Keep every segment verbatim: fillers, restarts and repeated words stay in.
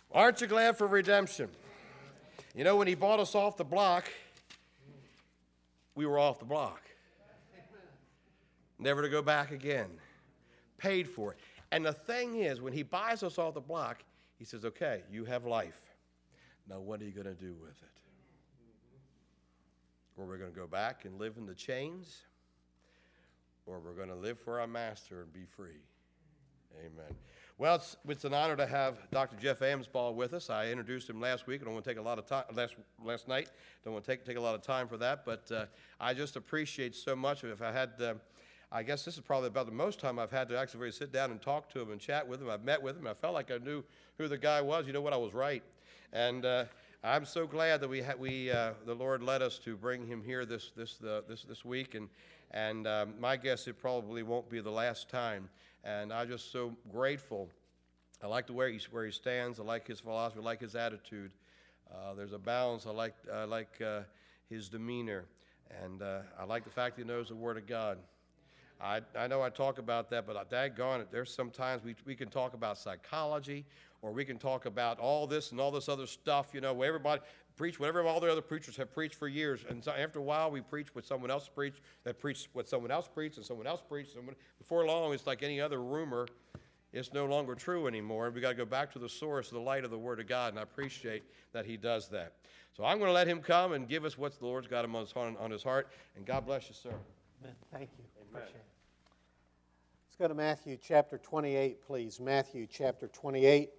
Aren't you glad for redemption? You know, when he bought us off the block, we were off the block. Never to go back again. Paid for it. And the thing is, when he buys us off the block, he says, okay, you have life. Now what are you going to do with it? Or we're going to go back and live in the chains, or we're going to live for our master and be free. Amen. Well, it's, it's an honor to have Doctor Jeff Amsball with us. I introduced him last week. I don't want to take a lot of time, last, last night. Don't want to take, take a lot of time for that, but uh, I just appreciate so much. If I had, uh, I guess this is probably about the most time I've had to actually really sit down and talk to him and chat with him. I've met with him. I felt like I knew who the guy was. You know what? I was right. And uh, I'm so glad that we, ha- we uh, the Lord led us to bring him here this, this, uh, this, this week. And, and um, my guess, it probably won't be the last time. And I'm just so grateful. I like the way he, where he stands. I like his philosophy. I like his attitude. Uh, there's a balance. I like, I like uh, his demeanor. And uh, I like the fact that he knows the Word of God. I, I know I talk about that, but I daggone it, there's sometimes we, we can talk about psychology, or we can talk about all this and all this other stuff, you know, where everybody preach whatever all the other preachers have preached for years. And so after a while, we preach what someone else preached, that preached what someone else preached, and someone else preached. Someone, before long, it's like any other rumor. It's no longer true anymore. And we got to go back to the source, the light of the Word of God, and I appreciate that he does that. So I'm going to let him come and give us what the Lord's got him on his, on his heart. And God bless you, sir. Amen. Thank you. Amen. Appreciate it. Let's go to Matthew chapter twenty-eight, please. Matthew chapter twenty-eight.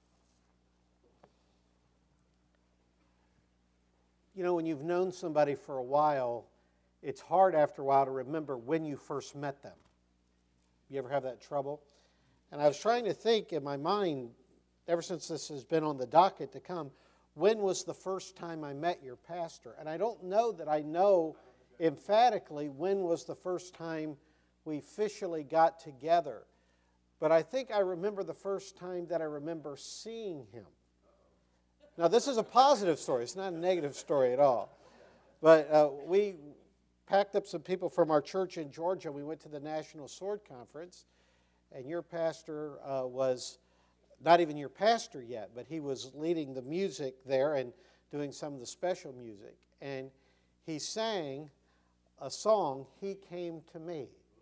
You know, when you've known somebody for a while, it's hard after a while to remember when you first met them. You ever have that trouble? And I was trying to think in my mind, ever since this has been on the docket to come, when was the first time I met your pastor? And I don't know that I know emphatically when was the first time we officially got together. But I think I remember the first time that I remember seeing him. Now, this is a positive story. It's not a negative story at all. But uh, we packed up some people from our church in Georgia. We went to the National Sword Conference, and your pastor uh, was not even your pastor yet, but he was leading the music there and doing some of the special music. And he sang a song, "He Came to Me,"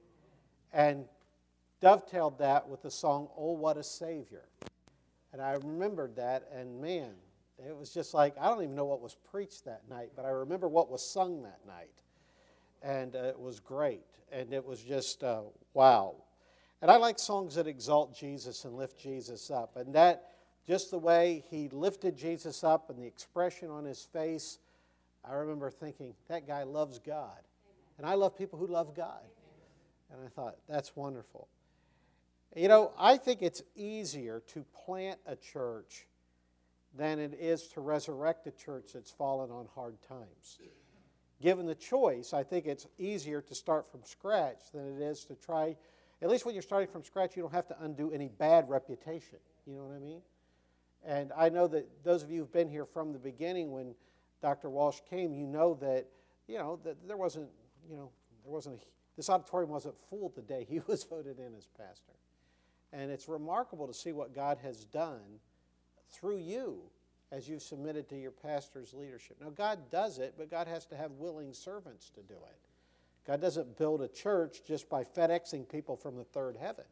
and dovetailed that with the song, "Oh, What a Savior." And I remembered that, and man, it was just like, I don't even know what was preached that night, but I remember what was sung that night. And uh, it was great. And it was just, uh, wow. And I like songs that exalt Jesus and lift Jesus up. And that, just the way he lifted Jesus up and the expression on his face, I remember thinking, that guy loves God. And I love people who love God. And I thought, that's wonderful. You know, I think it's easier to plant a church than it is to resurrect a church that's fallen on hard times. Given the choice, I think it's easier to start from scratch than it is to try, at least when you're starting from scratch, you don't have to undo any bad reputation. You know what I mean? And I know that those of you who've been here from the beginning when Doctor Walsh came, you know that, you know, that there wasn't, you know, there wasn't a, this auditorium wasn't full the day he was voted in as pastor. And it's remarkable to see what God has done through you as you've submitted to your pastor's leadership. Now, God does it, but God has to have willing servants to do it. God doesn't build a church just by FedExing people from the third heaven.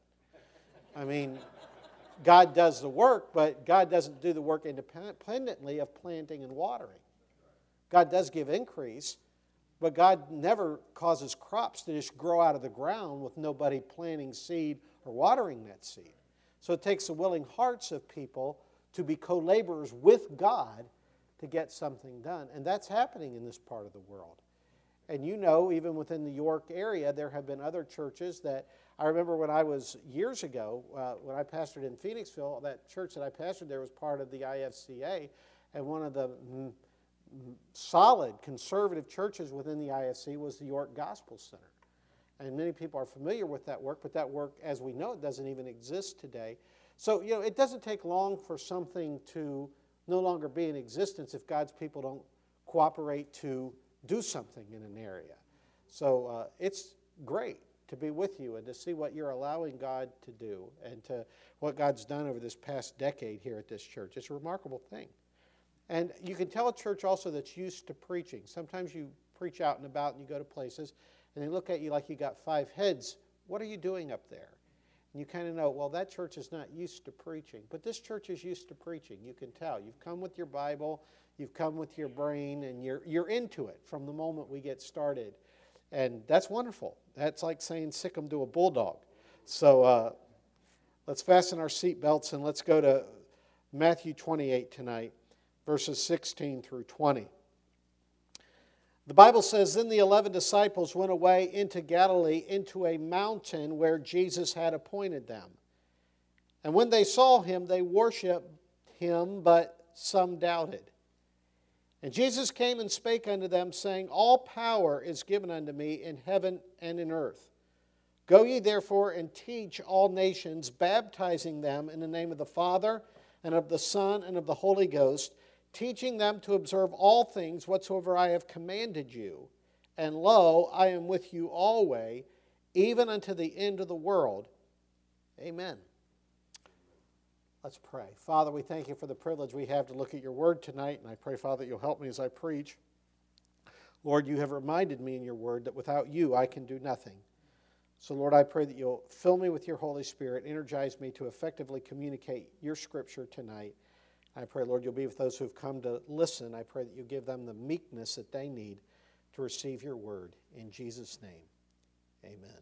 I mean, God does the work, but God doesn't do the work independently of planting and watering. God does give increase, but God never causes crops to just grow out of the ground with nobody planting seed or watering that seed. So it takes the willing hearts of people to be co-laborers with God to get something done. And that's happening in this part of the world. And you know, even within the York area, there have been other churches that, I remember when I was, years ago, uh, when I pastored in Phoenixville, that church that I pastored there was part of the I F C A, and one of the mm, solid conservative churches within the I F C was the York Gospel Center. And many people are familiar with that work, but that work, as we know it, doesn't even exist today. So, you know, it doesn't take long for something to no longer be in existence if God's people don't cooperate to do something in an area. So uh, it's great. to be with you and to see what you're allowing God to do and to what God's done over this past decade here at this church. It's a remarkable thing. And you can tell a church also that's used to preaching. Sometimes you preach out and about and you go to places and they look at you like you got five heads. What are you doing up there? And you kind of know, well, that church is not used to preaching. But this church is used to preaching. You can tell. You've come with your Bible. You've come with your brain. And you're, you're into it from the moment we get started. And that's wonderful. That's like saying sick 'em to a bulldog. So uh, let's fasten our seat belts and let's go to Matthew twenty-eight tonight, verses sixteen through twenty. The Bible says, Then the eleven disciples went away into Galilee, into a mountain where Jesus had appointed them. And when they saw him, they worshipped him, but some doubted. And Jesus came and spake unto them, saying, All power is given unto me in heaven and in earth. Go ye therefore and teach all nations, baptizing them in the name of the Father, and of the Son, and of the Holy Ghost, teaching them to observe all things whatsoever I have commanded you. And lo, I am with you always, even unto the end of the world. Amen. Let's pray. Father, we thank you for the privilege we have to look at your word tonight, and I pray, Father, that you'll help me as I preach. Lord, you have reminded me in your word that without you I can do nothing. So, Lord, I pray that you'll fill me with your Holy Spirit, energize me to effectively communicate your scripture tonight. I pray, Lord, you'll be with those who have come to listen. I pray that you give them the meekness that they need to receive your word. In Jesus' name, amen.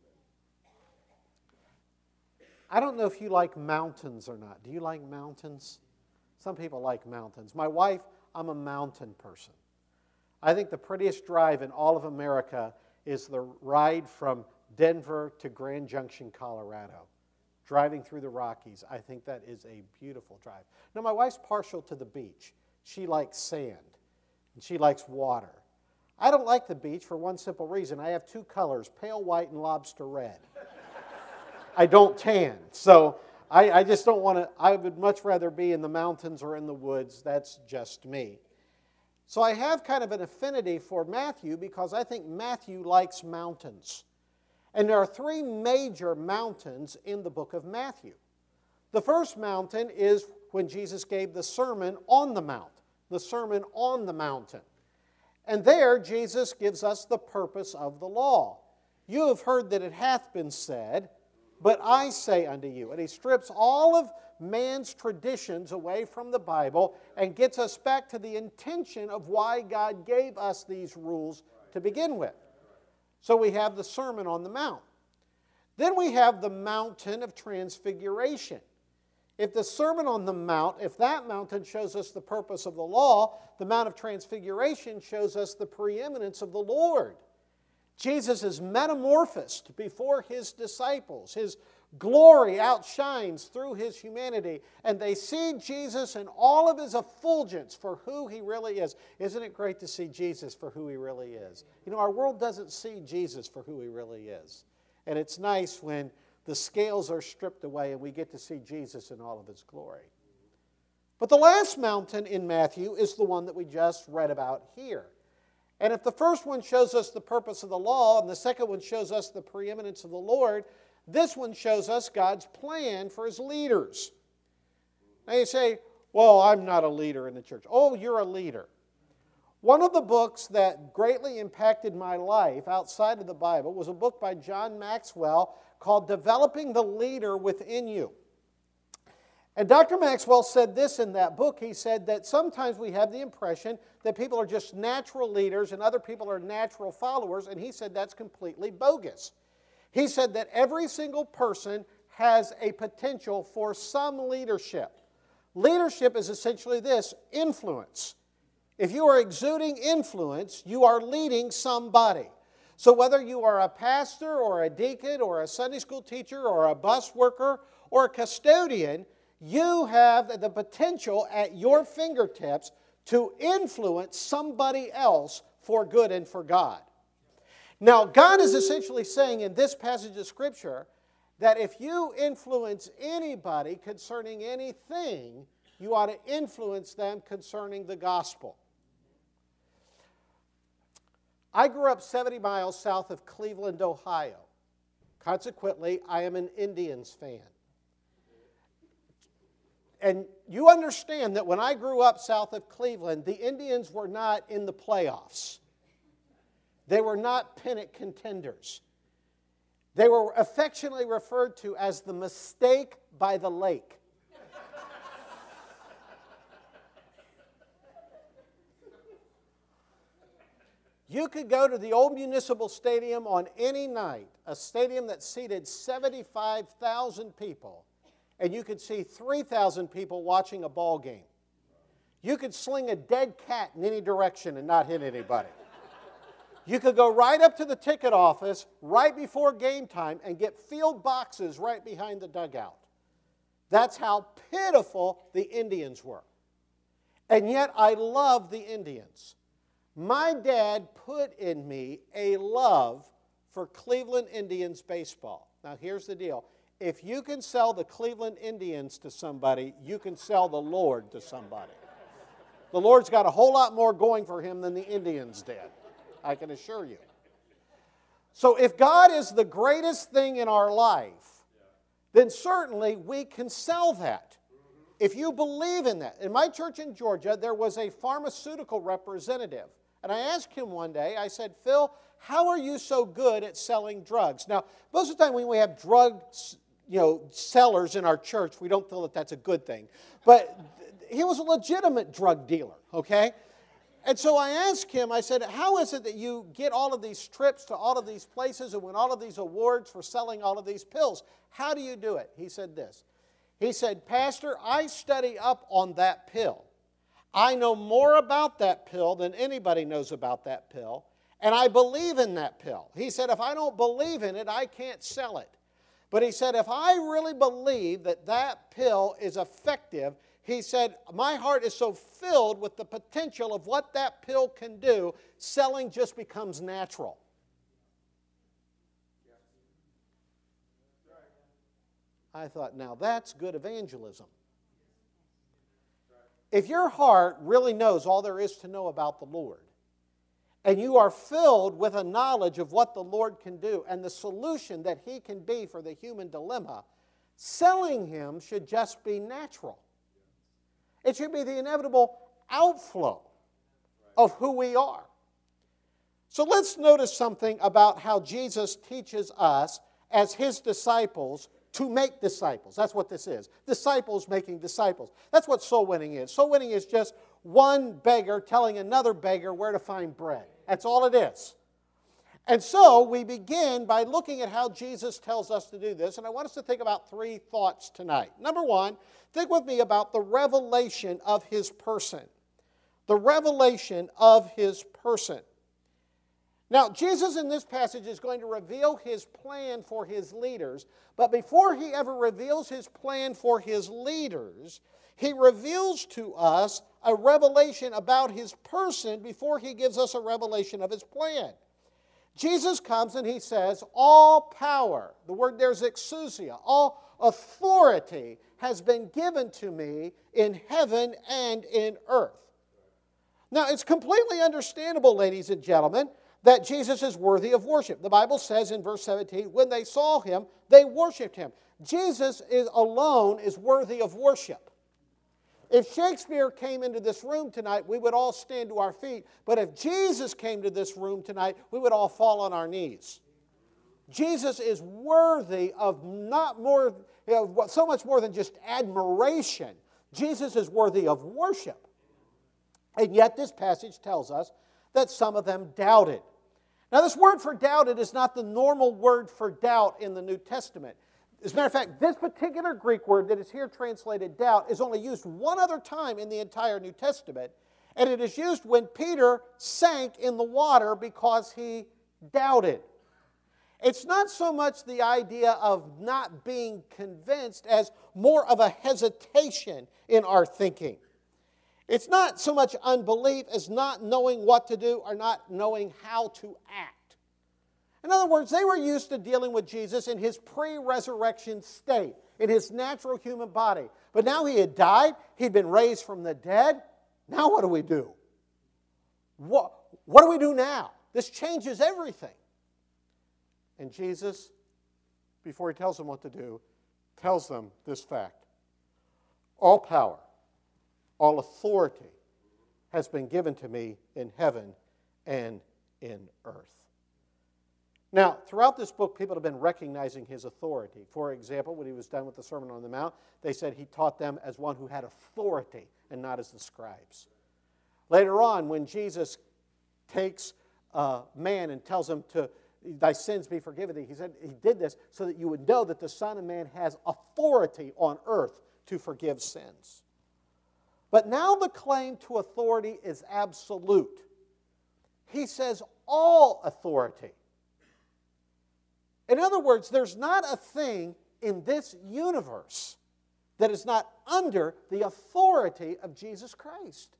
I don't know if you like mountains or not. Do you like mountains? Some people like mountains. My wife, I'm a mountain person. I think the prettiest drive in all of America is the ride from Denver to Grand Junction, Colorado. Driving through the Rockies. I think that is a beautiful drive. Now, my wife's partial to the beach. She likes sand, and she likes water. I don't like the beach for one simple reason. I have two colors, pale white and lobster red. I don't tan, so I, I just don't want to, I would much rather be in the mountains or in the woods. That's just me. So I have kind of an affinity for Matthew because I think Matthew likes mountains. And there are three major mountains in the book of Matthew. The first mountain is when Jesus gave the Sermon on the Mount, the Sermon on the Mountain. And there Jesus gives us the purpose of the law. You have heard that it hath been said, but I say unto you. And he strips all of man's traditions away from the Bible and gets us back to the intention of why God gave us these rules to begin with. So we have the Sermon on the Mount. Then we have the mountain of transfiguration. If the Sermon on the Mount, if that mountain shows us the purpose of the law, the Mount of Transfiguration shows us the preeminence of the Lord. Jesus is metamorphosed before his disciples. His glory outshines through his humanity, and they see Jesus in all of his effulgence for who he really is. Isn't it great to see Jesus for who he really is? You know, our world doesn't see Jesus for who he really is. And it's nice when the scales are stripped away and we get to see Jesus in all of his glory. But the last mountain in Matthew is the one that we just read about here. And if the first one shows us the purpose of the law and the second one shows us the preeminence of the Lord, this one shows us God's plan for his leaders. Now you say, well, I'm not a leader in the church. Oh, you're a leader. One of the books that greatly impacted my life outside of the Bible was a book by John Maxwell called Developing the Leader Within You. And Doctor Maxwell said this in that book. He said that sometimes we have the impression that people are just natural leaders and other people are natural followers, and he said that's completely bogus. He said that every single person has a potential for some leadership. Leadership is essentially this, influence. If you are exuding influence, you are leading somebody. So whether you are a pastor or a deacon or a Sunday school teacher or a bus worker or a custodian, you have the potential at your fingertips to influence somebody else for good and for God. Now, God is essentially saying in this passage of Scripture that if you influence anybody concerning anything, you ought to influence them concerning the gospel. I grew up seventy miles south of Cleveland, Ohio. Consequently, I am an Indians fan. And you understand that when I grew up south of Cleveland, the Indians were not in the playoffs. They were not pennant contenders. They were affectionately referred to as the mistake by the lake. You could go to the old municipal stadium on any night, a stadium that seated seventy-five thousand people, and you could see three thousand people watching a ball game. You could sling a dead cat in any direction and not hit anybody. You could go right up to the ticket office right before game time and get field boxes right behind the dugout. That's how pitiful the Indians were. And yet I love the Indians. My dad put in me a love for Cleveland Indians baseball. Now here's the deal. If you can sell the Cleveland Indians to somebody, you can sell the Lord to somebody. The Lord's got a whole lot more going for him than the Indians did, I can assure you. So if God is the greatest thing in our life, then certainly we can sell that. If you believe in that. In my church in Georgia, there was a pharmaceutical representative. And I asked him one day, I said, Phil, how are you so good at selling drugs? Now, most of the time when we have drug you know, sellers in our church, we don't feel that that's a good thing. But he was a legitimate drug dealer, okay? And so I asked him, I said, how is it that you get all of these trips to all of these places and win all of these awards for selling all of these pills? How do you do it? He said this. He said, Pastor, I study up on that pill. I know more about that pill than anybody knows about that pill, and I believe in that pill. He said, if I don't believe in it, I can't sell it. But he said, if I really believe that that pill is effective, he said, my heart is so filled with the potential of what that pill can do, selling just becomes natural. I thought, now that's good evangelism. If your heart really knows all there is to know about the Lord, and you are filled with a knowledge of what the Lord can do and the solution that He can be for the human dilemma, selling Him should just be natural. It should be the inevitable outflow of who we are. So let's notice something about how Jesus teaches us as His disciples to make disciples. That's what this is. Disciples making disciples. That's what soul winning is. Soul winning is just one beggar telling another beggar where to find bread. That's all it is. And so we begin by looking at how Jesus tells us to do this. And I want us to think about three thoughts tonight. Number one, think with me about the revelation of His person. The revelation of His person. Now, Jesus in this passage is going to reveal His plan for His leaders, but before He ever reveals His plan for His leaders, He reveals to us a revelation about His person before He gives us a revelation of His plan. Jesus comes and He says, all power, the word there is exousia, all authority has been given to me in heaven and in earth. Now, it's completely understandable, ladies and gentlemen, that Jesus is worthy of worship. The Bible says in verse seventeen, when they saw Him, they worshiped Him. Jesus is alone is worthy of worship. If Shakespeare came into this room tonight, we would all stand to our feet. But if Jesus came to this room tonight, we would all fall on our knees. Jesus is worthy of not more, you know, so much more than just admiration. Jesus is worthy of worship. And yet this passage tells us that some of them doubted. Now, this word for doubted is not the normal word for doubt in the New Testament. As a matter of fact, this particular Greek word that is here translated doubt is only used one other time in the entire New Testament, and it is used when Peter sank in the water because he doubted. It's not so much the idea of not being convinced as more of a hesitation in our thinking. It's not so much unbelief as not knowing what to do or not knowing how to act. In other words, they were used to dealing with Jesus in His pre-resurrection state, in His natural human body. But now He had died, He'd been raised from the dead. Now what do we do? What, what do we do now? This changes everything. And Jesus before he tells them what to do, tells them this fact. All power, all authority has been given to me in heaven and in earth. Now, throughout this book, people have been recognizing his authority. For example, when he was done with the Sermon on the Mount, they said he taught them as one who had authority and not as the scribes. Later on, when Jesus takes a man and tells him to, thy sins be forgiven thee, he said he did this so that you would know that the Son of Man has authority on earth to forgive sins. But now the claim to authority is absolute. He says all authority. In other words, there's not a thing in this universe that is not under the authority of Jesus Christ.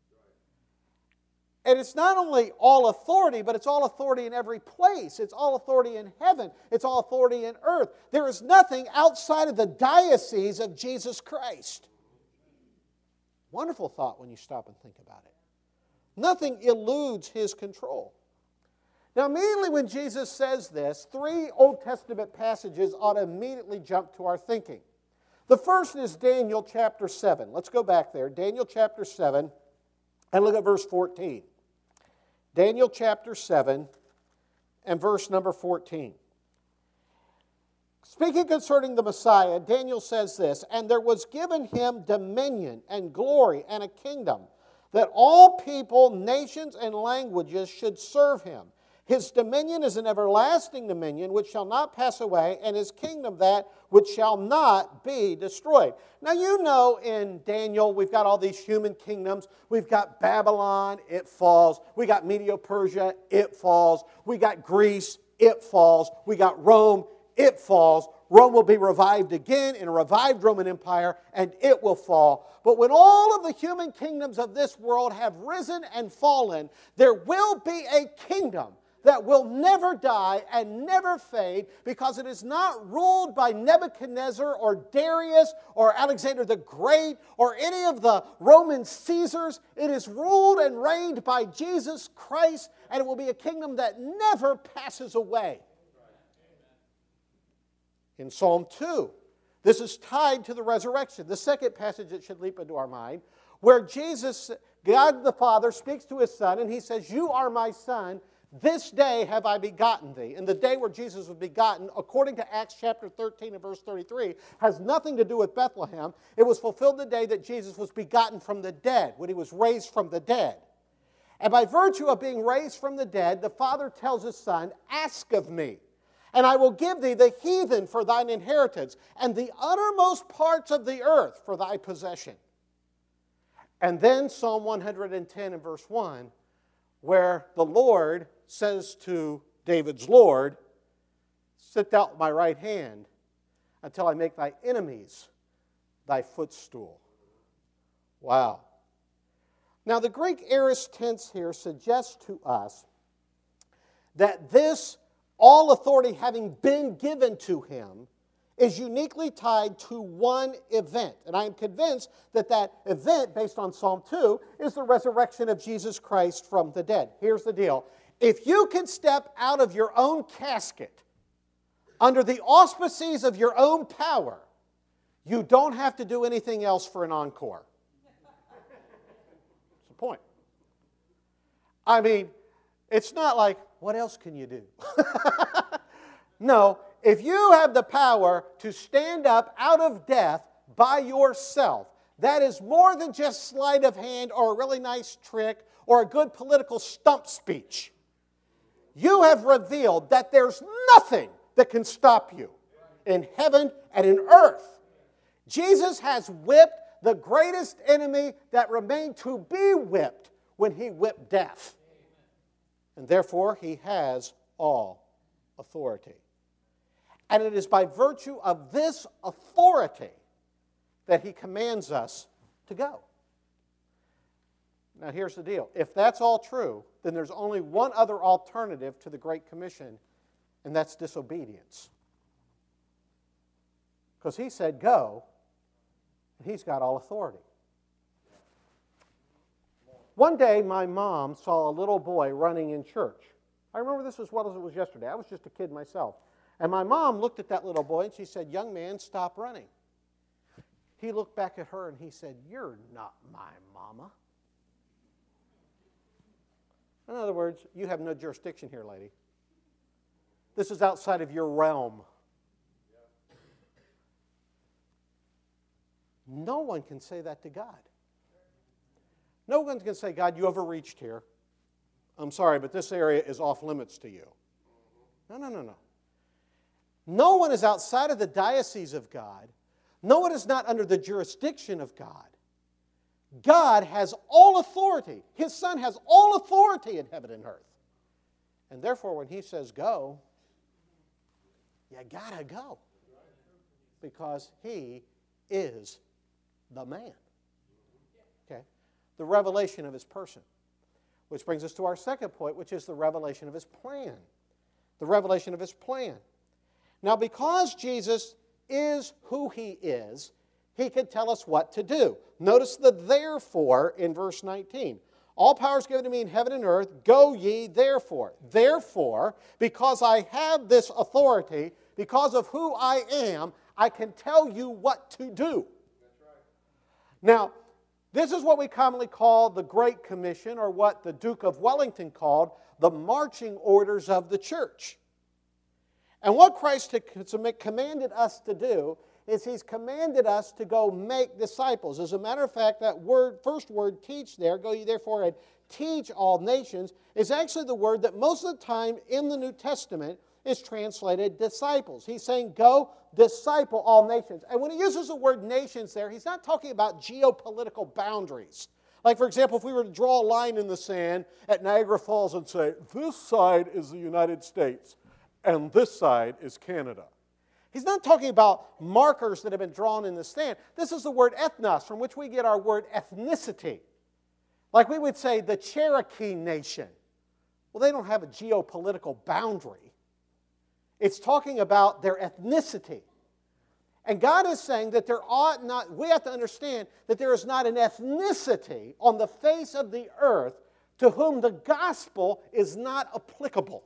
And it's not only all authority, but it's all authority in every place. It's all authority in heaven. It's all authority in earth. There is nothing outside of the diocese of Jesus Christ. Wonderful thought when you stop and think about it. Nothing eludes his control. Now, immediately when Jesus says this, three Old Testament passages ought to immediately jump to our thinking. The first is Daniel chapter seven. Let's go back there. Daniel chapter seven, and look at verse fourteen. Daniel chapter seven and verse number fourteen. Speaking concerning the Messiah, Daniel says this, and there was given him dominion and glory and a kingdom, that all people, nations, and languages should serve him. His dominion is an everlasting dominion which shall not pass away, and his kingdom that which shall not be destroyed. Now you know in Daniel we've got all these human kingdoms. We've got Babylon, it falls. We got Medo-Persia, it falls. We got Greece, it falls. We got Rome, it falls. Rome will be revived again in a revived Roman Empire, and it will fall. But when all of the human kingdoms of this world have risen and fallen, there will be a kingdom that will never die and never fade, because it is not ruled by Nebuchadnezzar or Darius or Alexander the Great or any of the Roman Caesars. It is ruled and reigned by Jesus Christ, and it will be a kingdom that never passes away. In Psalm two, this is tied to the resurrection. The second passage that should leap into our mind, where Jesus, God the Father, speaks to his Son, and he says, you are my Son, this day have I begotten thee. And the day where Jesus was begotten, according to Acts chapter thirteen and verse thirty-three, has nothing to do with Bethlehem. It was fulfilled the day that Jesus was begotten from the dead, when he was raised from the dead. And by virtue of being raised from the dead, the Father tells his Son, ask of me, and I will give thee the heathen for thine inheritance, and the uttermost parts of the earth for thy possession. And then Psalm one hundred ten and verse one, where the Lord says to David's Lord, sit thou at my right hand until I make thy enemies thy footstool. Wow. Now the Greek aorist tense here suggests to us that this all authority having been given to him is uniquely tied to one event. And I am convinced that that event, based on Psalm two, is the resurrection of Jesus Christ from the dead. Here's the deal. If you can step out of your own casket under the auspices of your own power, you don't have to do anything else for an encore. That's the point. I mean, it's not like, what else can you do? No, if you have the power to stand up out of death by yourself, that is more than just sleight of hand or a really nice trick or a good political stump speech. You have revealed that there's nothing that can stop you in heaven and in earth. Jesus has whipped the greatest enemy that remained to be whipped when he whipped death. And therefore, he has all authority. And it is by virtue of this authority that he commands us to go. Now here's the deal. If that's all true, then there's only one other alternative to the Great Commission, and that's disobedience. Because he said go, and he's got all authority. One day my mom saw a little boy running in church. I remember this as well as it was yesterday. I was just a kid myself. And my mom looked at that little boy and she said, young man, stop running. He looked back at her and he said, you're not my mama. In other words, you have no jurisdiction here, lady. This is outside of your realm. No one can say that to God. No one can say, God, you overreached here. I'm sorry, but this area is off limits to you. No, no, no, no. No one is outside of the diocese of God. No one is not under the jurisdiction of God. God has all authority. His Son has all authority in heaven and earth. And therefore, when He says go, you gotta go. Because He is the man. Okay? The revelation of His person. Which brings us to our second point, which is the revelation of His plan. The revelation of His plan. Now, because Jesus is who He is, He can tell us what to do. Notice the therefore in verse nineteen. All power is given to me in heaven and earth. Go ye therefore. Therefore, because I have this authority, because of who I am, I can tell you what to do. That's right. Now, this is what we commonly call the Great Commission, or what the Duke of Wellington called the marching orders of the church. And what Christ has commanded us to do is He's commanded us to go make disciples. As a matter of fact, that word, first word, teach there, go ye therefore and teach all nations, is actually the word that most of the time in the New Testament is translated disciples. He's saying, go disciple all nations. And when He uses the word nations there, He's not talking about geopolitical boundaries. Like, for example, if we were to draw a line in the sand at Niagara Falls and say, this side is the United States, and this side is Canada. He's not talking about markers that have been drawn in the sand. This is the word ethnos, from which we get our word ethnicity. Like we would say the Cherokee Nation. Well, they don't have a geopolitical boundary. It's talking about their ethnicity. And God is saying that there ought not, we have to understand that there is not an ethnicity on the face of the earth to whom the gospel is not applicable.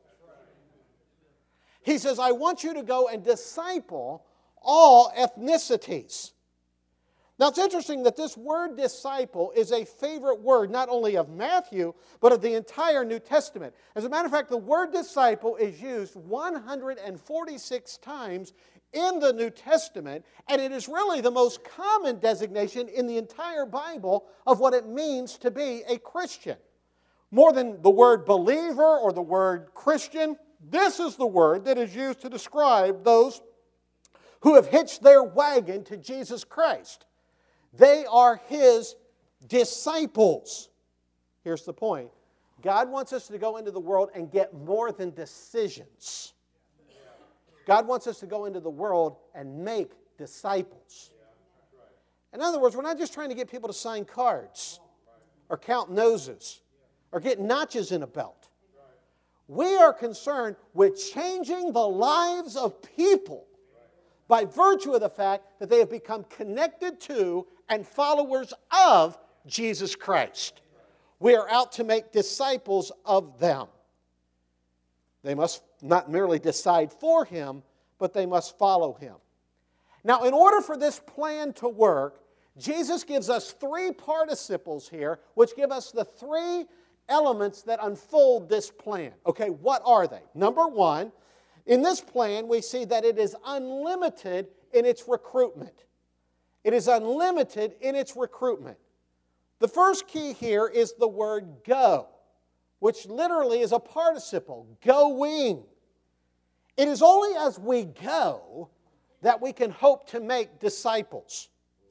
He says, I want you to go and disciple all ethnicities. Now, it's interesting that this word disciple is a favorite word not only of Matthew, but of the entire New Testament. As a matter of fact, the word disciple is used one hundred forty-six times in the New Testament, and it is really the most common designation in the entire Bible of what it means to be a Christian. More than the word believer or the word Christian, this is the word that is used to describe those who have hitched their wagon to Jesus Christ. They are His disciples. Here's the point. God wants us to go into the world and get more than decisions. God wants us to go into the world and make disciples. In other words, we're not just trying to get people to sign cards or count noses or get notches in a belt. We are concerned with changing the lives of people by virtue of the fact that they have become connected to and followers of Jesus Christ. We are out to make disciples of them. They must not merely decide for Him, but they must follow Him. Now, in order for this plan to work, Jesus gives us three participles here, which give us the three elements that unfold this plan. Okay, what are they? Number one, in this plan, we see that it is unlimited in its recruitment. It is unlimited in its recruitment. The first key here is the word go, which literally is a participle, going. It is only as we go that we can hope to make disciples.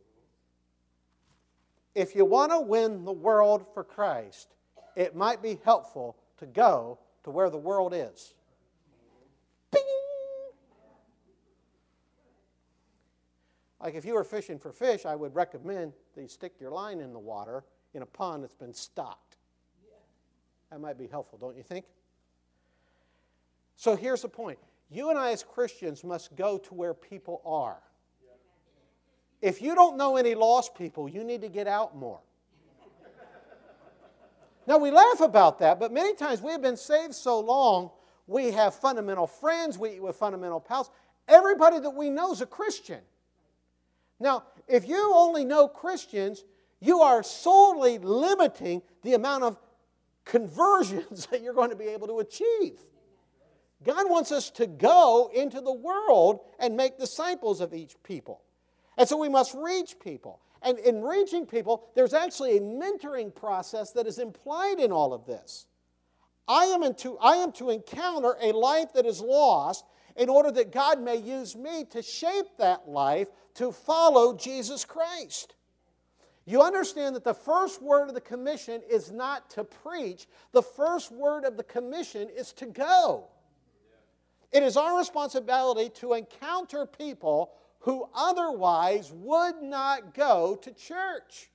If you want to win the world for Christ, it might be helpful to go to where the world is. Bing! Like if you were fishing for fish, I would recommend that you stick your line in the water in a pond that's been stocked. That might be helpful, don't you think? So here's the point. You and I as Christians must go to where people are. If you don't know any lost people, you need to get out more. Now, we laugh about that, but many times we have been saved so long, We have fundamental friends. We eat with fundamental pals. Everybody that we know is a Christian. Now, if you only know Christians, you are solely limiting the amount of conversions that you're going to be able to achieve. God wants us to go into the world and make disciples of each people. And so we must reach people. And in reaching people, there's actually a mentoring process that is implied in all of this. I am, into, I am to encounter a life that is lost in order that God may use me to shape that life to follow Jesus Christ. You understand that the first word of the commission is not to preach. The first word of the commission is to go. It is our responsibility to encounter people who otherwise would not go to church.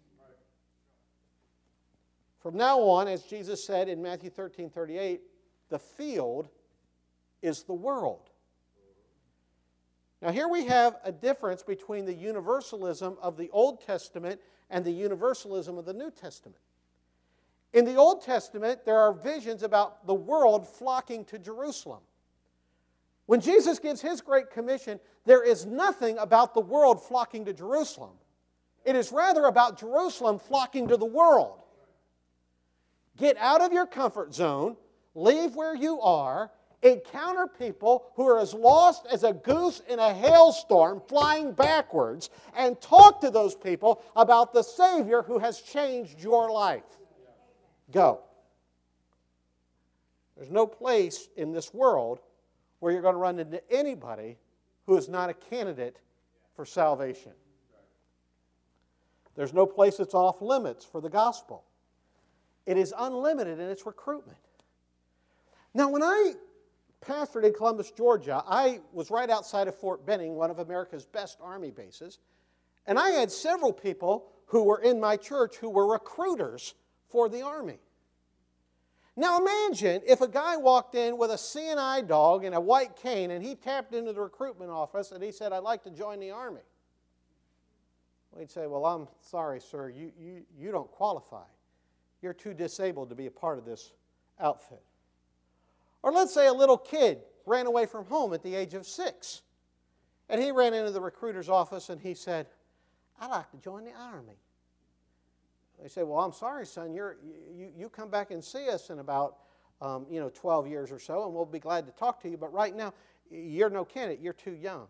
From now on, as Jesus said in Matthew thirteen thirty-eight, the field is the world. Now here we have a difference between the universalism of the Old Testament and the universalism of the New Testament. In the Old Testament, there are visions about the world flocking to Jerusalem. When Jesus gives His Great Commission, there is nothing about the world flocking to Jerusalem. It is rather about Jerusalem flocking to the world. Get out of your comfort zone, leave where you are, encounter people who are as lost as a goose in a hailstorm flying backwards, and talk to those people about the Savior who has changed your life. Go. There's no place in this world where you're going to run into anybody who is not a candidate for salvation. There's no place that's off limits for the gospel. It is unlimited in its recruitment. Now, when I pastored in Columbus, Georgia, I was right outside of Fort Benning, one of America's best Army bases, and I had several people who were in my church who were recruiters for the Army. Now imagine if a guy walked in with a C N I dog and a white cane and he tapped into the recruitment office and he said, "I'd like to join the Army." We'd say, "Well, I'm sorry, sir, you, you, you don't qualify. You're too disabled to be a part of this outfit." Or let's say a little kid ran away from home at the age of six. And he ran into the recruiter's office and he said, "I'd like to join the Army." They say, "Well, I'm sorry, son, you're, you, you come back and see us in about um, you know, twelve years or so, and we'll be glad to talk to you, but right now, you're no candidate, you're too young."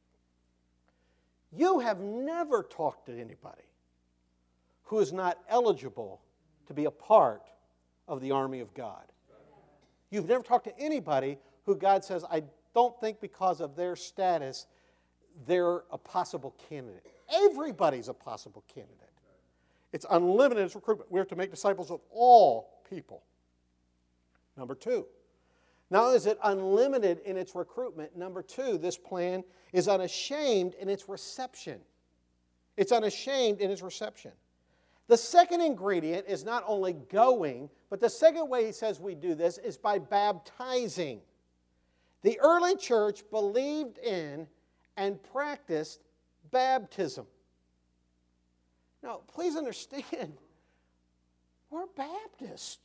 You have never talked to anybody who is not eligible to be a part of the army of God. You've never talked to anybody who God says, "I don't think because of their status, they're a possible candidate." Everybody's a possible candidate. It's unlimited its recruitment. We're to make disciples of all people. Number two. Not only is it unlimited in its recruitment, number two, this plan is unashamed in its reception. It's unashamed in its reception. The second ingredient is not only going, but the second way he says we do this is by baptizing. The early church believed in and practiced baptism. Now, please understand, we're Baptists.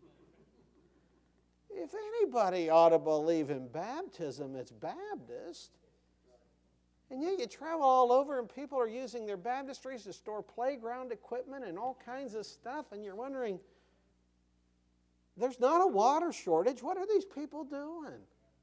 If anybody ought to believe in baptism, it's Baptist. And yet you travel all over and people are using their baptistries to store playground equipment and all kinds of stuff, and you're wondering, there's not a water shortage. What are these people doing?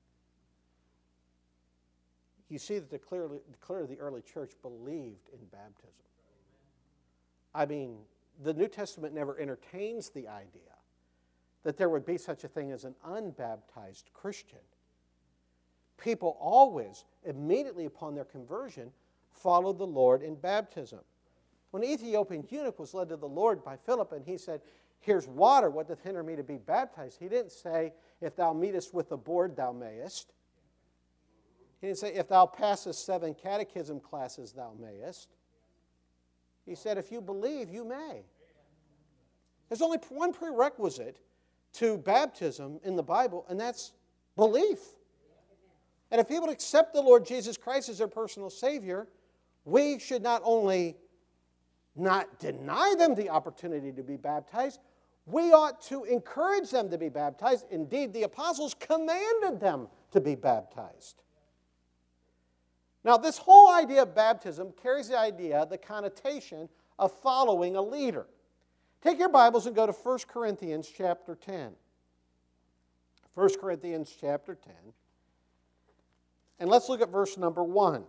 You see that the clearly, clearly the early church believed in baptism. I mean, the New Testament never entertains the idea that there would be such a thing as an unbaptized Christian. People always, immediately upon their conversion, followed the Lord in baptism. When the Ethiopian eunuch was led to the Lord by Philip and he said, "Here's water, what doth hinder me to be baptized?" He didn't say, "If thou meetest with the board, thou mayest." He didn't say, "If thou passest seven catechism classes, thou mayest." He said, "If you believe, you may." There's only one prerequisite to baptism in the Bible, and that's belief. And if people accept the Lord Jesus Christ as their personal Savior, we should not only not deny them the opportunity to be baptized, we ought to encourage them to be baptized. Indeed, the apostles commanded them to be baptized. Now, this whole idea of baptism carries the idea, the connotation of following a leader. Take your Bibles and go to First Corinthians chapter ten. First Corinthians chapter ten. And let's look at verse number one.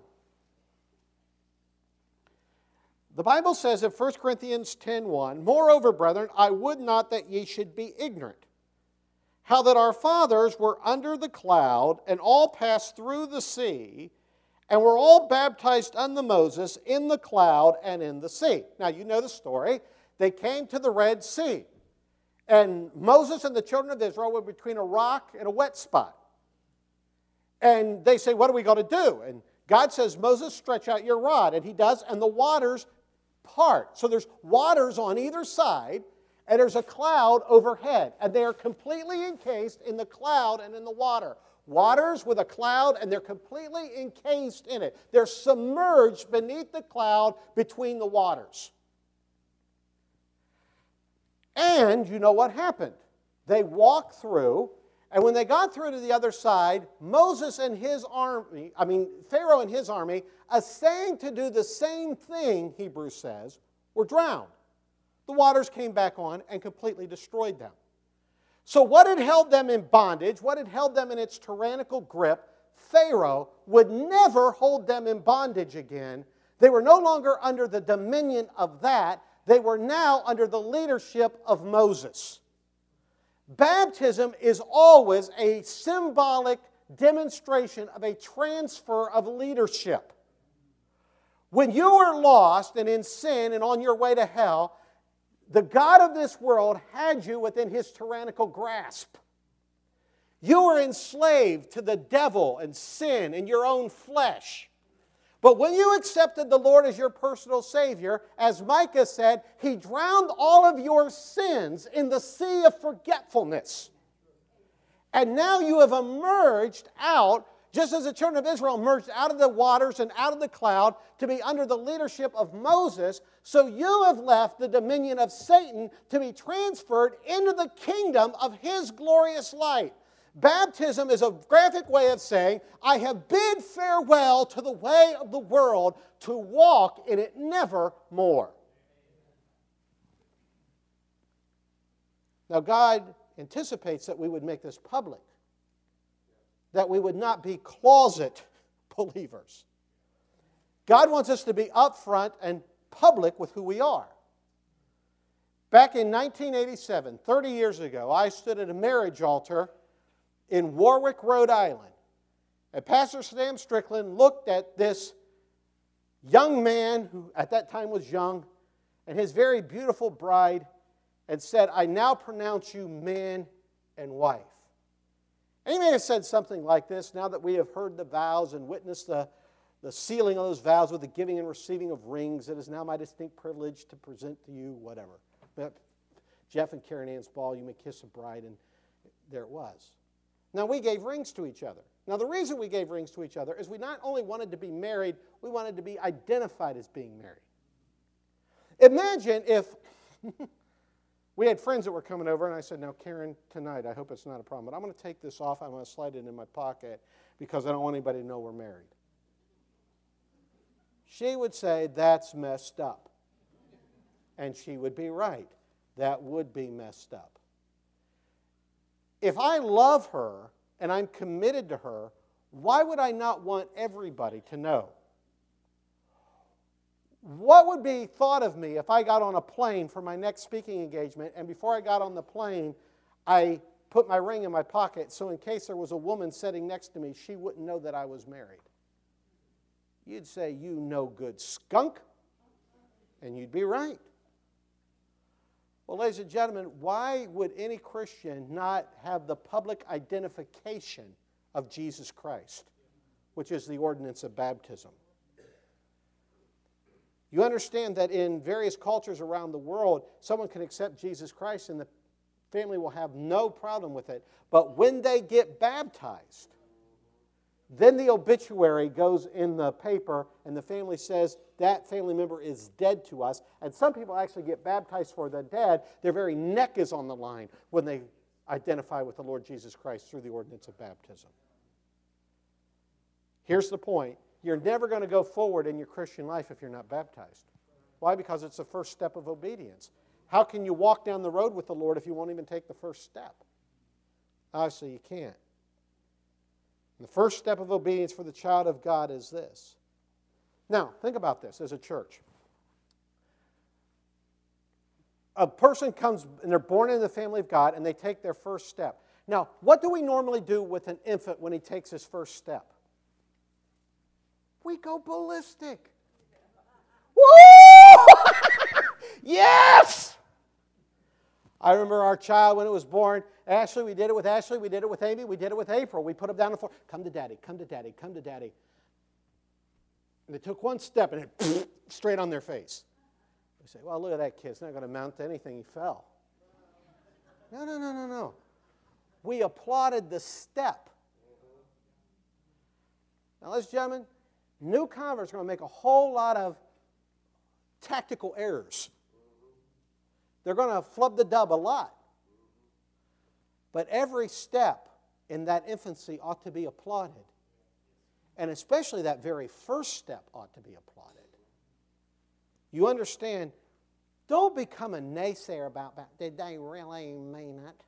The Bible says in First Corinthians ten one, "Moreover, brethren, I would not that ye should be ignorant, how that our fathers were under the cloud, and all passed through the sea, and were all baptized unto Moses in the cloud and in the sea." Now, you know the story. They came to the Red Sea, and Moses and the children of Israel were between a rock and a wet spot. And they say, what are we going to do? And God says, Moses, stretch out your rod. And he does, and the waters part. So there's waters on either side, and there's a cloud overhead. And they are completely encased in the cloud and in the water. Waters with a cloud, and they're completely encased in it. They're submerged beneath the cloud between the waters. And you know what happened? They walked through, and when they got through to the other side, Moses and his army, I mean, Pharaoh and his army, essaying to do the same thing, Hebrews says, were drowned. The waters came back on and completely destroyed them. So what had held them in bondage, what had held them in its tyrannical grip, Pharaoh would never hold them in bondage again. They were no longer under the dominion of that. They were now under the leadership of Moses. Baptism is always a symbolic demonstration of a transfer of leadership. When you were lost and in sin and on your way to hell, the God of this world had you within his tyrannical grasp. You were enslaved to the devil and sin and your own flesh. But when you accepted the Lord as your personal Savior, as Micah said, he drowned all of your sins in the sea of forgetfulness. And now you have emerged out, just as the children of Israel emerged out of the waters and out of the cloud to be under the leadership of Moses, so you have left the dominion of Satan to be transferred into the kingdom of his glorious light. Baptism is a graphic way of saying, I have bid farewell to the way of the world to walk in it never more. Now, God anticipates that we would make this public, that we would not be closet believers. God wants us to be upfront and public with who we are. Back in nineteen eighty-seven, thirty years ago, I stood at a marriage altar in Warwick, Rhode Island. And Pastor Sam Strickland looked at this young man, who at that time was young, and his very beautiful bride, and said, I now pronounce you man and wife. And he may have said something like this, now that we have heard the vows and witnessed the, the sealing of those vows with the giving and receiving of rings, it is now my distinct privilege to present to you whatever. But Jeff and Karen Ann's ball, you may kiss a bride, and there it was. Now, we gave rings to each other. Now, the reason we gave rings to each other is we not only wanted to be married, we wanted to be identified as being married. Imagine if we had friends that were coming over, and I said, now, Karen, tonight, I hope it's not a problem, but I'm going to take this off. I'm going to slide it in my pocket because I don't want anybody to know we're married. She would say, that's messed up. And she would be right. That would be messed up. If I love her and I'm committed to her, why would I not want everybody to know? What would be thought of me if I got on a plane for my next speaking engagement, and before I got on the plane, I put my ring in my pocket so in case there was a woman sitting next to me, she wouldn't know that I was married? You'd say, you no good skunk, and you'd be right. Well, ladies and gentlemen, why would any Christian not have the public identification of Jesus Christ, which is the ordinance of baptism? You understand that in various cultures around the world, someone can accept Jesus Christ and the family will have no problem with it. But when they get baptized, Then the obituary goes in the paper, and the family says that family member is dead to us. And some people actually get baptized for the dead. Their very neck is on the line when they identify with the Lord Jesus Christ through the ordinance of baptism. Here's the point. You're never going to go forward in your Christian life if you're not baptized. Why? Because it's the first step of obedience. How can you walk down the road with the Lord if you won't even take the first step? Obviously, you can't. And the first step of obedience for the child of God is this. Now, think about this as a church. A person comes and they're born into the family of God and they take their first step. Now, what do we normally do with an infant when he takes his first step? We go ballistic. Woo! Yes! I remember our child when it was born. Ashley, we did it with Ashley. We did it with Amy. We did it with April. We put them down the floor. Come to Daddy. Come to Daddy. Come to Daddy. And they took one step and it straight on their face. We say, well, look at that kid. It's not going to amount to anything. He fell. No, no, no, no, no. We applauded the step. Now, ladies and gentlemen, new converts are going to make a whole lot of tactical errors. They're going to flub the dub a lot. But every step in that infancy ought to be applauded. And especially that very first step ought to be applauded. You understand, don't become a naysayer about that. Did they really mean it?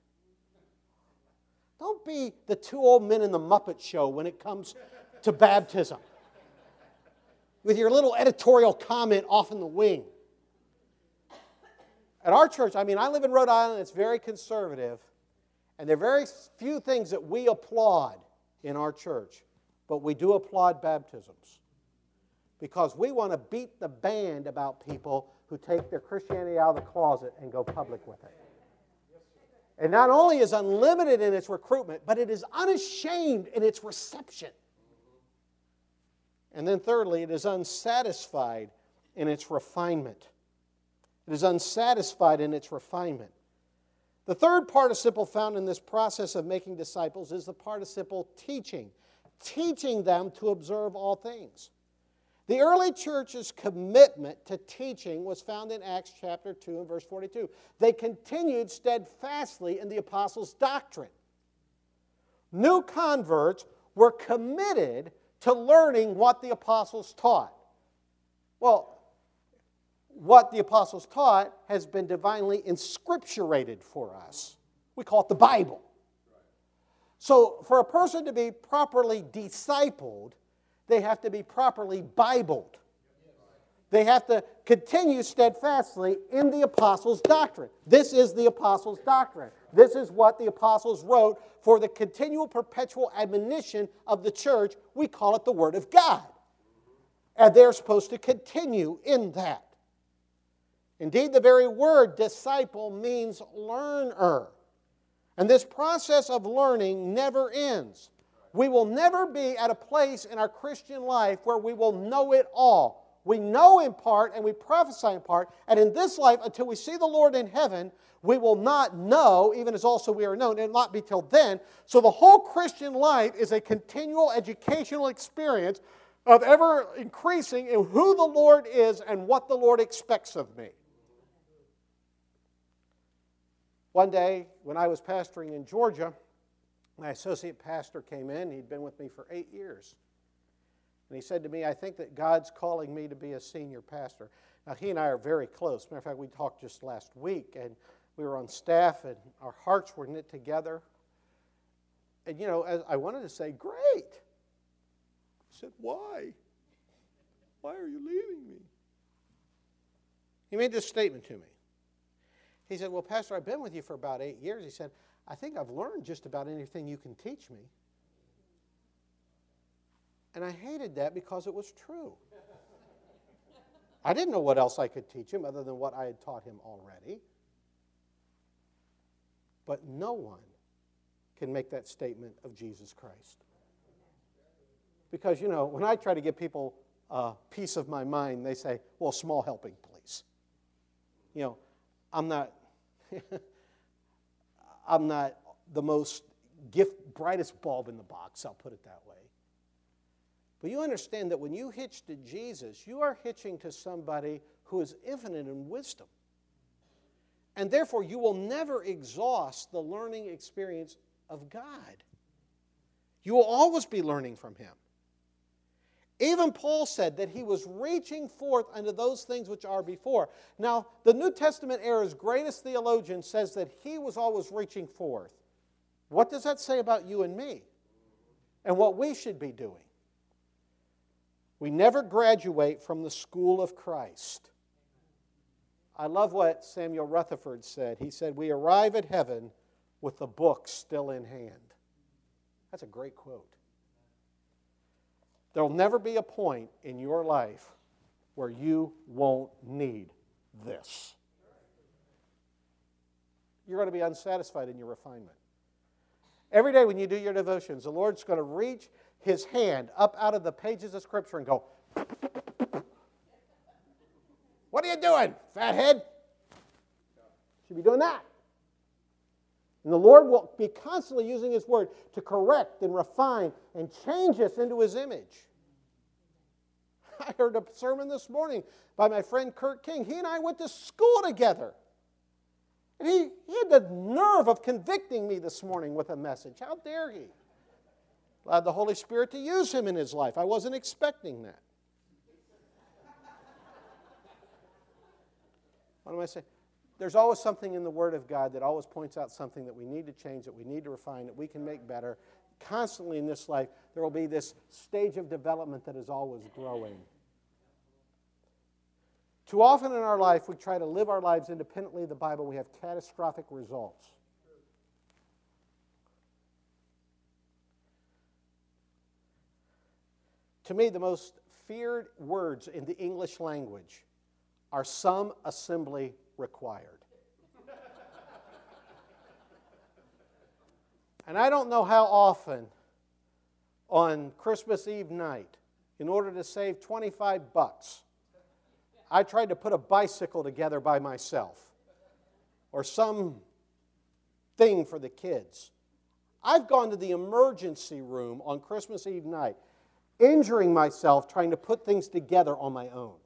Don't be the two old men in the Muppet Show when it comes to baptism. With your little editorial comment off in the wing. At our church, I mean, I live in Rhode Island, it's very conservative, and there are very few things that we applaud in our church, but we do applaud baptisms because we want to beat the band about people who take their Christianity out of the closet and go public with it. And not only is unlimited in its recruitment, but it is unashamed in its reception. And then thirdly, it is unsatisfied in its refinement. It is unsatisfied in its refinement. The third participle found in this process of making disciples is the participle teaching. Teaching them to observe all things. The early church's commitment to teaching was found in Acts chapter two and verse forty-two. They continued steadfastly in the apostles' doctrine. New converts were committed to learning what the apostles taught. Well, what the apostles taught has been divinely inscripturated for us. We call it the Bible. So for a person to be properly discipled, they have to be properly Bibled. They have to continue steadfastly in the apostles' doctrine. This is the apostles' doctrine. This is what the apostles wrote for the continual perpetual admonition of the church. We call it the Word of God. And they're supposed to continue in that. Indeed, the very word disciple means learner. And this process of learning never ends. We will never be at a place in our Christian life where we will know it all. We know in part and we prophesy in part. And in this life, until we see the Lord in heaven, we will not know, even as also we are known. It will not be till then. So the whole Christian life is a continual educational experience of ever increasing in who the Lord is and what the Lord expects of me. One day, when I was pastoring in Georgia, my associate pastor came in. He'd been with me for eight years. And he said to me, I think that God's calling me to be a senior pastor. Now, he and I are very close. Matter of fact, we talked just last week, and we were on staff, and our hearts were knit together. And, you know, as I wanted to say, great. I said, why? Why are you leaving me? He made this statement to me. He said, well, Pastor, I've been with you for about eight years. He said, I think I've learned just about anything you can teach me. And I hated that because it was true. I didn't know what else I could teach him other than what I had taught him already. But no one can make that statement of Jesus Christ. Because, you know, when I try to give people a piece of my mind, they say, well, small helping, please. You know, I'm not, I'm not the most gift, brightest bulb in the box, I'll put it that way. But you understand that when you hitch to Jesus, you are hitching to somebody who is infinite in wisdom. And therefore, you will never exhaust the learning experience of God. You will always be learning from Him. Even Paul said that he was reaching forth unto those things which are before. Now, the New Testament era's greatest theologian says that he was always reaching forth. What does that say about you and me? And what we should be doing? We never graduate from the school of Christ. I love what Samuel Rutherford said. He said, we arrive at heaven with the book still in hand. That's a great quote. There will never be a point in your life where you won't need this. You're going to be unsatisfied in your refinement. Every day when you do your devotions, the Lord's going to reach His hand up out of the pages of Scripture and go, what are you doing, fathead? Should be doing that. And the Lord will be constantly using His Word to correct and refine and change us into His image. I heard a sermon this morning by my friend Kurt King. He and I went to school together. And he, he had the nerve of convicting me this morning with a message. How dare he? Allowed the Holy Spirit to use him in his life. I wasn't expecting that. What am I saying? There's always something in the Word of God that always points out something that we need to change, that we need to refine, that we can make better. Constantly in this life, there will be this stage of development that is always growing. Too often in our life, we try to live our lives independently of the Bible. We have catastrophic results. To me, the most feared words in the English language are some assembly required. And I don't know how often on Christmas Eve night, in order to save twenty-five bucks, I tried to put a bicycle together by myself or some thing for the kids. I've gone to the emergency room on Christmas Eve night, injuring myself trying to put things together on my own.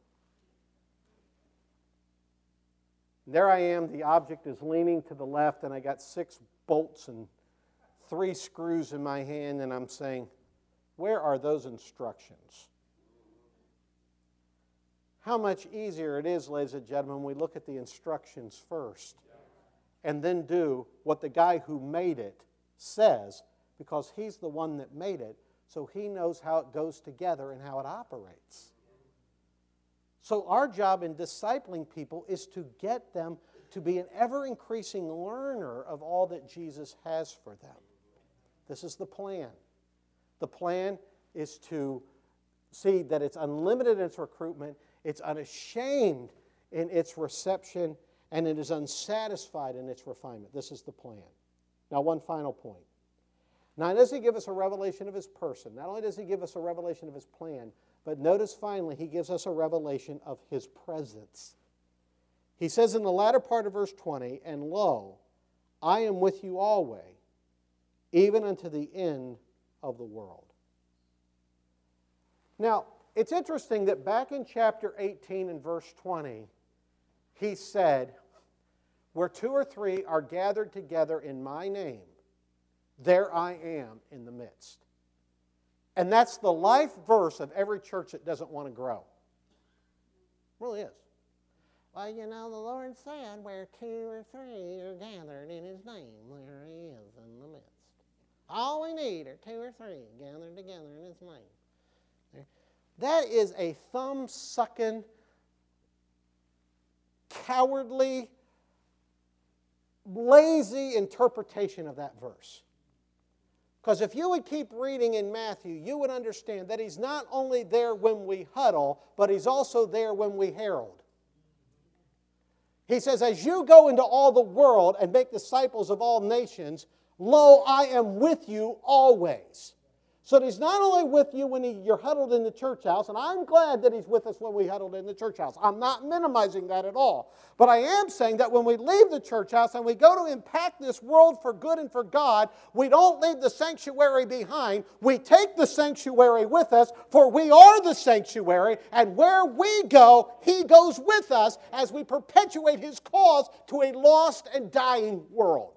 There I am, the object is leaning to the left, and I got six bolts and three screws in my hand, and I'm saying, where are those instructions? How much easier it is, ladies and gentlemen, when we look at the instructions first and then do what the guy who made it says, because he's the one that made it, so he knows how it goes together and how it operates. So our job in discipling people is to get them to be an ever-increasing learner of all that Jesus has for them. This is the plan. The plan is to see that it's unlimited in its recruitment, it's unashamed in its reception, and it is unsatisfied in its refinement. This is the plan. Now, one final point. Not only does He give us a revelation of His person, not only does He give us a revelation of His plan, but notice finally, He gives us a revelation of His presence. He says in the latter part of verse twenty, and lo, I am with you always, even unto the end of the world. Now, it's interesting that back in chapter eighteen and verse twenty, He said, where two or three are gathered together in my name, there I am in the midst. And that's the life verse of every church that doesn't want to grow. It really is. Well, you know, the Lord said, where two or three are gathered in His name, there He is in the midst. All we need are two or three gathered together in His name. That is a thumb-sucking, cowardly, lazy interpretation of that verse. Because if you would keep reading in Matthew, you would understand that He's not only there when we huddle, but He's also there when we herald. He says, as you go into all the world and make disciples of all nations, lo, I am with you always. So that He's not only with you when he, you're huddled in the church house, and I'm glad that He's with us when we huddled in the church house. I'm not minimizing that at all. But I am saying that when we leave the church house and we go to impact this world for good and for God, we don't leave the sanctuary behind. We take the sanctuary with us, for we are the sanctuary, and where we go, He goes with us as we perpetuate His cause to a lost and dying world.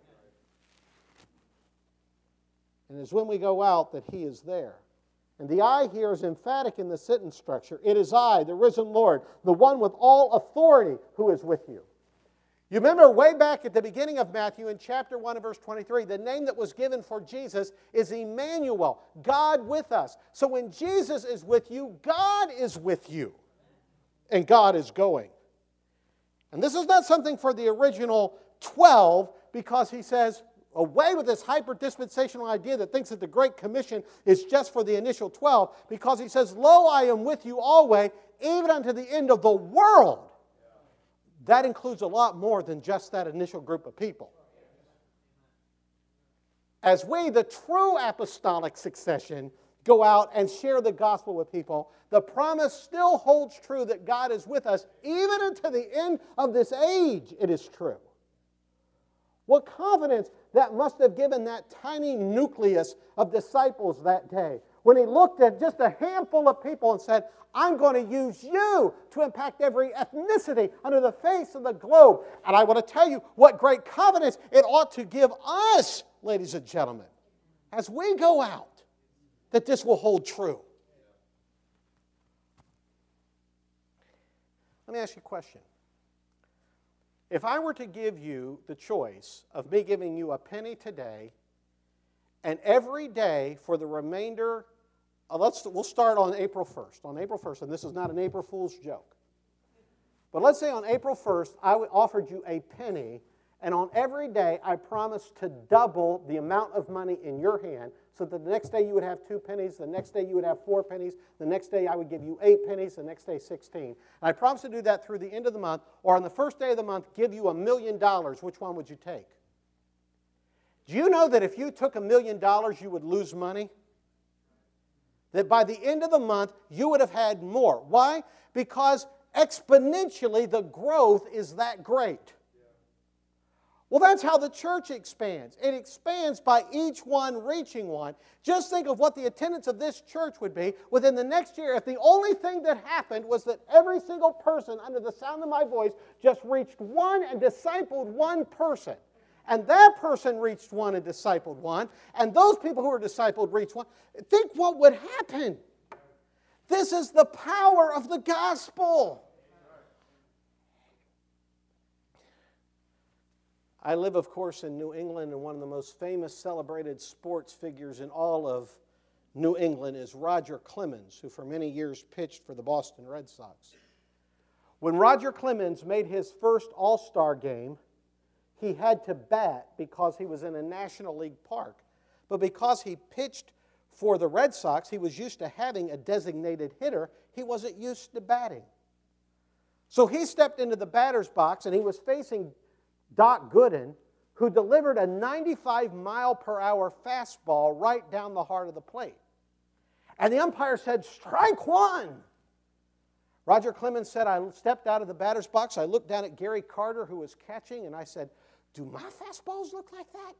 And it's when we go out that He is there. And the I here is emphatic in the sentence structure. It is I, the risen Lord, the one with all authority, who is with you. You remember way back at the beginning of Matthew in chapter one and verse twenty-three, the name that was given for Jesus is Emmanuel, God with us. So when Jesus is with you, God is with you. And God is going. And this is not something for the original twelve, because He says, away with this hyper-dispensational idea that thinks that the Great Commission is just for the initial twelve, because He says, lo, I am with you always, even unto the end of the world. That includes a lot more than just that initial group of people. As we, the true apostolic succession, go out and share the gospel with people, the promise still holds true that God is with us, even unto the end of this age. It is true. What confidence that must have given that tiny nucleus of disciples that day, when He looked at just a handful of people and said, I'm going to use you to impact every ethnicity under the face of the globe. And I want to tell you what great confidence it ought to give us, ladies and gentlemen, as we go out, that this will hold true. Let me ask you a question. If I were to give you the choice of me giving you a penny today and every day for the remainder, uh, let's, we'll start on April first. On April first, and this is not an April Fool's joke. But let's say on April first, I offered you a penny, and on every day I promised to double the amount of money in your hand, so that the next day you would have two pennies, the next day you would have four pennies, the next day I would give you eight pennies, the next day sixteen. And I promised to do that through the end of the month, or on the first day of the month, give you a million dollars. Which one would you take? Do you know that if you took a million dollars, you would lose money? That by the end of the month, you would have had more. Why? Because exponentially the growth is that great. Well, that's how the church expands. It expands by each one reaching one. Just think of what the attendance of this church would be within the next year if the only thing that happened was that every single person under the sound of my voice just reached one and discipled one person. And that person reached one and discipled one. And those people who were discipled reached one. Think what would happen. This is the power of the gospel. I live, of course, in New England, and one of the most famous celebrated sports figures in all of New England is Roger Clemens, who for many years pitched for the Boston Red Sox. When Roger Clemens made his first All-Star game, he had to bat because he was in a National League park. But because he pitched for the Red Sox, he was used to having a designated hitter. He wasn't used to batting. So he stepped into the batter's box, and he was facing Doc Gooden, who delivered a ninety-five mile per hour fastball right down the heart of the plate. And the umpire said, strike one. Roger Clemens said, I stepped out of the batter's box, I looked down at Gary Carter, who was catching, and I said, do my fastballs look like that?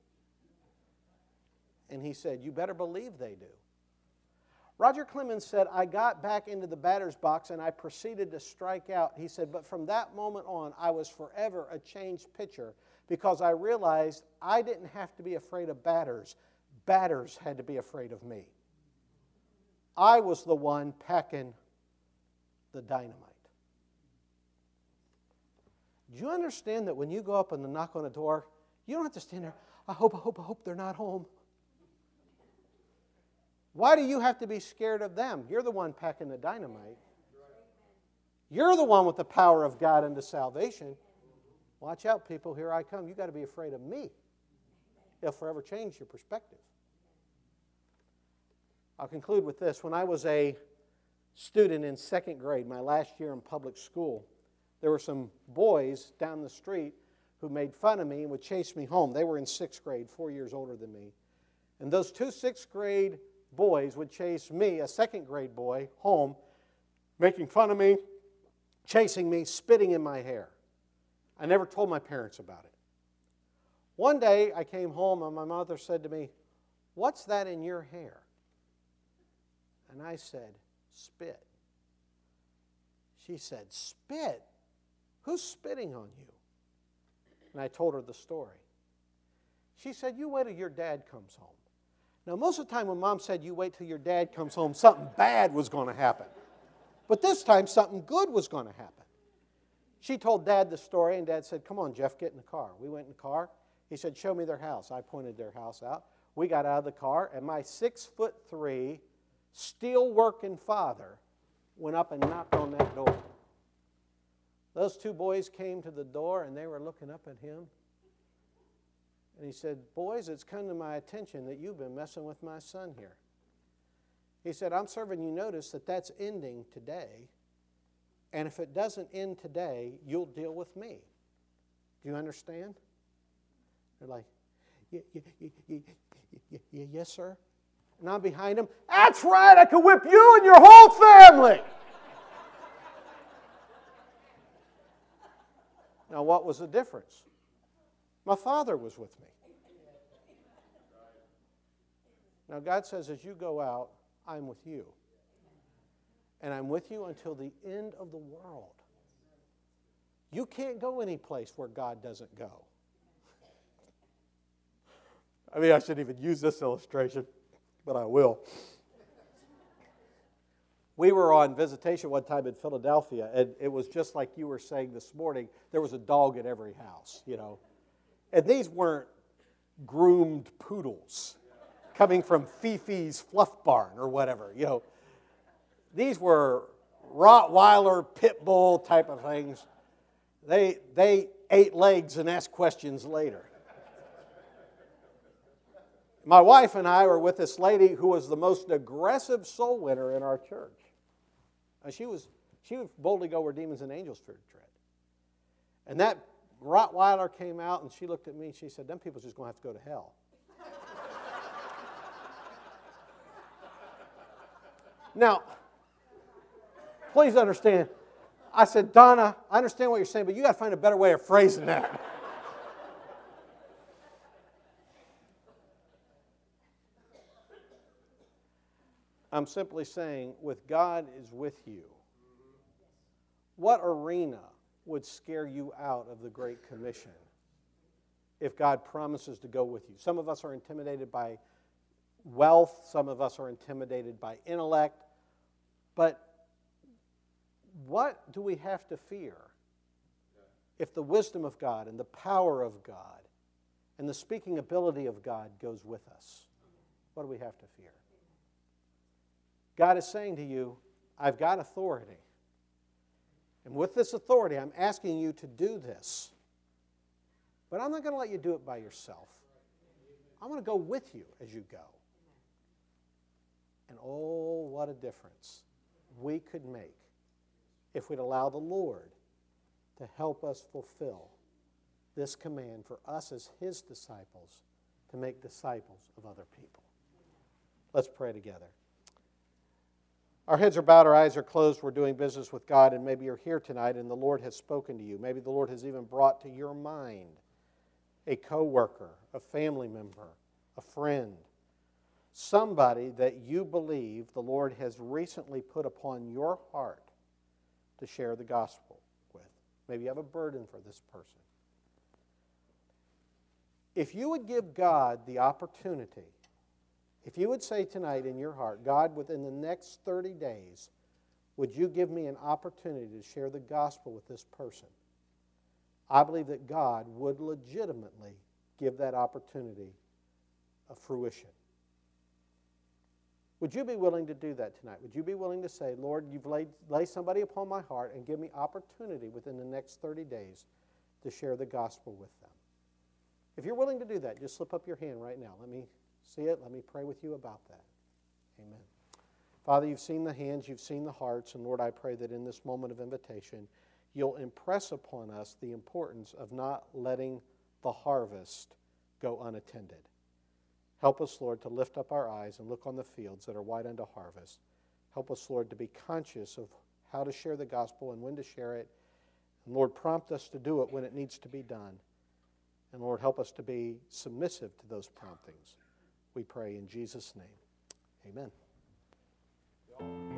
And he said, you better believe they do. Roger Clemens said, I got back into the batter's box and I proceeded to strike out. He said, but from that moment on, I was forever a changed pitcher because I realized I didn't have to be afraid of batters. Batters had to be afraid of me. I was the one packing the dynamite. Do you understand that when you go up and knock on a door, you don't have to stand there, I hope, I hope, I hope they're not home. Why do you have to be scared of them? You're the one packing the dynamite. You're the one with the power of God unto salvation. Watch out, people, here I come. You've got to be afraid of me. It'll forever change your perspective. I'll conclude with this. When I was a student in second grade, my last year in public school, there were some boys down the street who made fun of me and would chase me home. They were in sixth grade, four years older than me. And those two sixth grade boys would chase me, a second grade boy, home, making fun of me, chasing me, spitting in my hair. I never told my parents about it. One day I came home and my mother said to me, "What's that in your hair?" And I said, "Spit." She said, "Spit? Who's spitting on you?" And I told her the story. She said, "You wait till your dad comes home." Now, most of the time when Mom said, "You wait till your dad comes home," something bad was going to happen. But this time, something good was going to happen. She told Dad the story, and Dad said, "Come on, Jeff, get in the car." We went in the car. He said, "Show me their house." I pointed their house out. We got out of the car, and my six foot three, steel-working father went up and knocked on that door. Those two boys came to the door, and they were looking up at him. And he said, "Boys, it's come to my attention that you've been messing with my son here." He said, "I'm serving you notice that that's ending today. And if it doesn't end today, you'll deal with me. Do you understand?" They're like, y- y- y- y- y- y- "Yes, sir." And I'm behind them. "That's right, I could whip you and your whole family." Now, what was the difference? My father was with me. Now, God says, as you go out, I'm with you. And I'm with you until the end of the world. You can't go any place where God doesn't go. I mean, I shouldn't even use this illustration, but I will. We were on visitation one time in Philadelphia, and it was just like you were saying this morning. There was a dog at every house, you know. And these weren't groomed poodles coming from Fifi's Fluff Barn or whatever, you know. These were Rottweiler, pit bull type of things. They, they ate legs and asked questions later. My wife and I were with this lady who was the most aggressive soul winner in our church. And she was she would boldly go where demons and angels feared to tread. And that Rottweiler came out, and she looked at me and she said, "Them people's just going to have to go to hell." Now, please understand, I said, "Donna, I understand what you're saying, but you got to find a better way of phrasing that." I'm simply saying, with God is with you. What arena would scare you out of the Great Commission if God promises to go with you? Some of us are intimidated by wealth. Some of us are intimidated by intellect. But what do we have to fear if the wisdom of God and the power of God and the speaking ability of God goes with us? What do we have to fear? God is saying to you, I've got authority. And with this authority, I'm asking you to do this. But I'm not going to let you do it by yourself. I'm going to go with you as you go. And oh, what a difference we could make if we'd allow the Lord to help us fulfill this command for us as His disciples to make disciples of other people. Let's pray together. Our heads are bowed, our eyes are closed. We're doing business with God, and maybe you're here tonight and the Lord has spoken to you. Maybe the Lord has even brought to your mind a coworker, a family member, a friend, somebody that you believe the Lord has recently put upon your heart to share the gospel with. Maybe you have a burden for this person. If you would give God the opportunity, if you would say tonight in your heart, "God, within the next thirty days, would you give me an opportunity to share the gospel with this person?" I believe that God would legitimately give that opportunity a fruition. Would you be willing to do that tonight? Would you be willing to say, "Lord, you've laid lay somebody upon my heart and give me opportunity within the next thirty days to share the gospel with them"? If you're willing to do that, just slip up your hand right now. Let me see it. Let me pray with you about that. Amen. Father, you've seen the hands, you've seen the hearts, and Lord, I pray that in this moment of invitation, you'll impress upon us the importance of not letting the harvest go unattended. Help us, Lord, to lift up our eyes and look on the fields that are white unto harvest. Help us, Lord, to be conscious of how to share the gospel and when to share it. And Lord, prompt us to do it when it needs to be done. And Lord, help us to be submissive to those promptings. We pray in Jesus' name. Amen.